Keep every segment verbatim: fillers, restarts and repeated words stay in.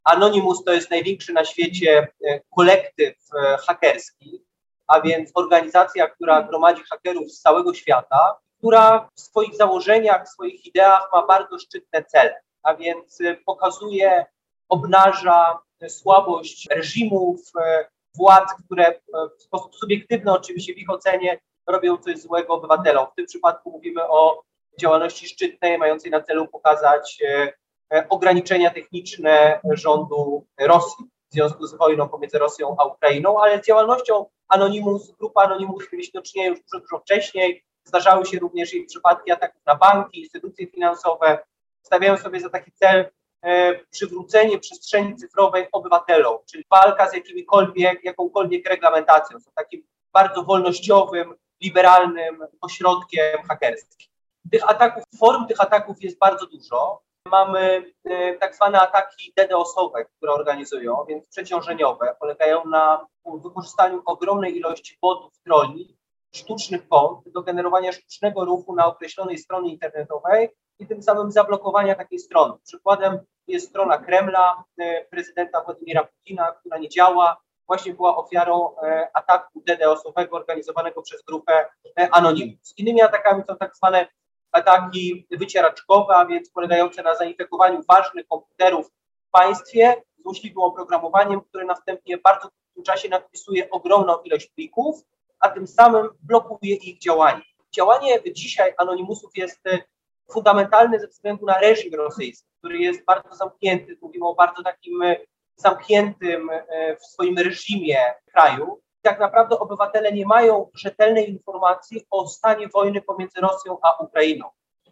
Anonymous to jest największy na świecie kolektyw hakerski, a więc organizacja, która gromadzi hakerów z całego świata, która w swoich założeniach, w swoich ideach ma bardzo szczytne cele, a więc pokazuje, obnaża słabość reżimów, władz, które w sposób subiektywny oczywiście w ich ocenie robią coś złego obywatelom. W tym przypadku mówimy o działalności szczytnej mającej na celu pokazać ograniczenia techniczne rządu Rosji w związku z wojną pomiędzy Rosją a Ukrainą, ale z działalnością Anonymous, grupa Anonymous mieliśmy do czynienia już dużo, dużo wcześniej. Zdarzały się również jej przypadki ataków na banki, instytucje finansowe. Stawiają sobie za taki cel e, przywrócenie przestrzeni cyfrowej obywatelom, czyli walka z jakimikolwiek, jakąkolwiek reglamentacją. Są takim bardzo wolnościowym, liberalnym ośrodkiem hakerskim. Tych ataków, form tych ataków jest bardzo dużo. Mamy e, tak zwane ataki DDoS-owe, które organizują, więc przeciążeniowe, polegają na wykorzystaniu ogromnej ilości botów, trolli, sztucznych kont do generowania sztucznego ruchu na określonej stronie internetowej i tym samym zablokowania takiej strony. Przykładem jest strona Kremla, e, prezydenta Władimira Putina, która nie działa, właśnie była ofiarą e, ataku DDoS-owego organizowanego przez grupę e, Anonymous. Innymi atakami są tak zwane ataki wycieraczkowe, a więc polegające na zainfekowaniu ważnych komputerów w państwie złośliwym oprogramowaniem, które następnie w bardzo krótkim czasie nadpisuje ogromną ilość plików, a tym samym blokuje ich działanie. Działanie dzisiaj Anonymousów jest fundamentalne ze względu na reżim rosyjski, który jest bardzo zamknięty. Mówimy o bardzo takim zamkniętym w swoim reżimie kraju. Tak naprawdę obywatele nie mają rzetelnej informacji o stanie wojny pomiędzy Rosją a Ukrainą.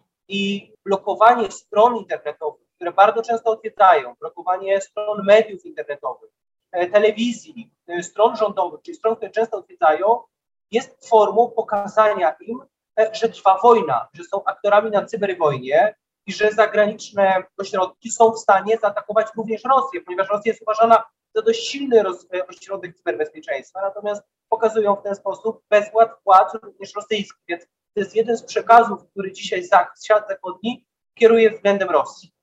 I blokowanie stron internetowych, które bardzo często odwiedzają, blokowanie stron mediów internetowych, telewizji, stron rządowych, czyli stron, które często odwiedzają, jest formą pokazania im, że trwa wojna, że są aktorami na cyberwojnie i że zagraniczne ośrodki są w stanie zaatakować również Rosję, ponieważ Rosja jest uważana za dość silny roz, ośrodek cyberbezpieczeństwa, natomiast pokazują w ten sposób bezwład władz również rosyjskich, więc to jest jeden z przekazów, który dzisiaj świat zachodni kieruje względem Rosji.